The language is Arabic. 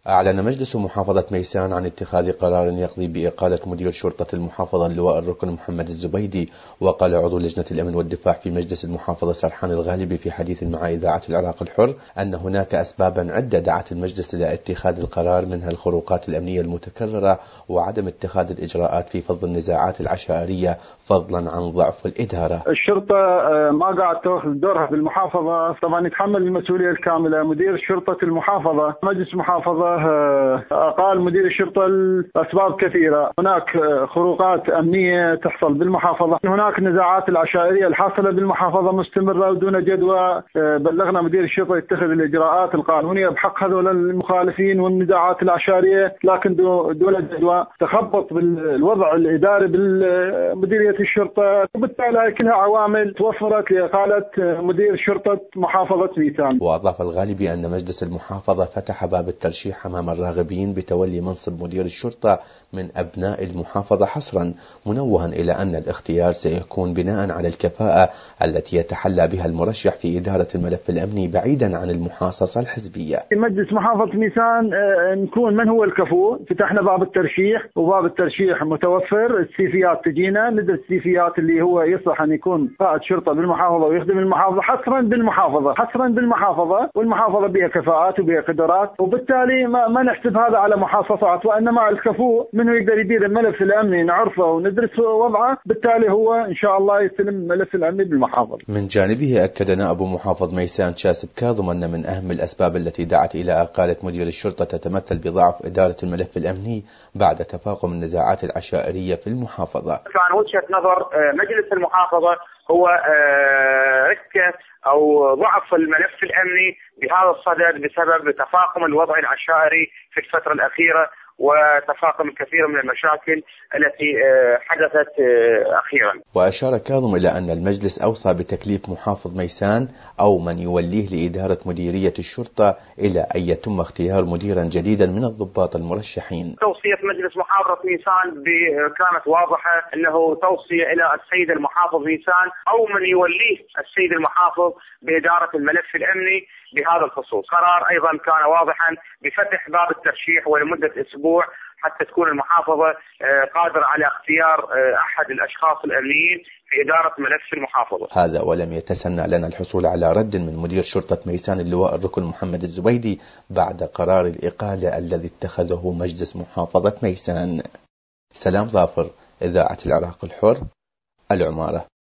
أعلن مجلس محافظة ميسان عن اتخاذ قرار يقضي بإقالة مدير شرطة المحافظة اللواء الركن محمد الزبيدي. وقال عضو لجنة الأمن والدفاع في مجلس المحافظة سرحان الغالبي في حديث مع إذاعة العراق الحر أن هناك أسبابا عدة دعت المجلس إلى اتخاذ القرار، منها الخروقات الأمنية المتكررة وعدم اتخاذ الإجراءات في فض النزاعات العشائرية، فضلا عن ضعف الإدارة. الشرطة ما قاعد تأخذ دورها بالمحافظة، طبعا يتحمل المسؤولية الكاملة مدير شرطة المحافظة. مجلس محافظة أقال مدير الشرطة لأسباب كثيرة. هناك خروقات أمنية تحصل بالمحافظة، هناك نزاعات العشائرية الحاصلة بالمحافظة مستمرة ودون جدوى. بلغنا مدير الشرطة يتخذ الإجراءات القانونية بحق هذول المخالفين والنزاعات العشائرية، لكن دون جدوى. تخبط بالوضع الإداري بالمديرية الشرطة، وبالتالي كلها عوامل توفرت لإقالة مدير شرطة محافظة ميسان. وأضاف الغالبي أن مجلس المحافظة فتح باب الترشيح أمام الراغبين بتولي منصب مدير الشرطة من أبناء المحافظة حصرا، منوها إلى أن الاختيار سيكون بناء على الكفاءة التي يتحلى بها المرشح في إدارة الملف الأمني بعيدا عن المحاصصة الحزبية. مجلس محافظة ميسان نكون من هو الكفو. فتحنا باب الترشيح وباب الترشيح متوفر. السيفيات تجينا، ندرس السيفيات اللي هو يصلح أن يكون قائد شرطة بالمحافظة ويخدم المحافظة حصرا بالمحافظة والمحافظة بها كفاءات وبها قدرات، وبالتالي ما نحسب هذا على محاصصات، وإنما الكفو منه يقدر يدير الملف الأمني نعرفه وندرس وضعه، بالتالي هو إن شاء الله يستلم الملف الأمني بالمحافظة. من جانبه أكد نائب محافظ ميسان شاسب كاظم أن من أهم الأسباب التي دعت إلى إقالة مدير الشرطة تتمثل بضعف إدارة الملف الأمني بعد تفاقم النزاعات العشائرية في المحافظة. كان وجهة نظر مجلس المحافظة هو ركة أو ضعف الملف الأمني بهذا الصدد بسبب تفاقم الوضع العشائري في الفترة الأخيرة وتفاقم الكثير من المشاكل التي حدثت أخيرا. وأشار كاظم إلى أن المجلس أوصى بتكليف محافظ ميسان أو من يوليه لإدارة مديرية الشرطة إلى أن يتم اختيار مديرا جديدا من الضباط المرشحين. توصية مجلس محافظة ميسان كانت واضحة، أنه توصية إلى السيد المحافظ ميسان أو من يوليه السيد المحافظ بإدارة الملف الأمني بهذا الخصوص. قرار أيضا كان واضحا بفتح باب الترشيح ولمدة أسبوع حتى تكون المحافظة قادرة على اختيار أحد الأشخاص الأمنيين في إدارة ملف المحافظة. هذا ولم يتسنى لنا الحصول على رد من مدير شرطة ميسان اللواء الركن محمد الزبيدي بعد قرار الإقالة الذي اتخذه مجلس محافظة ميسان. سلام ظافر، إذاعة العراق الحر، العمارة.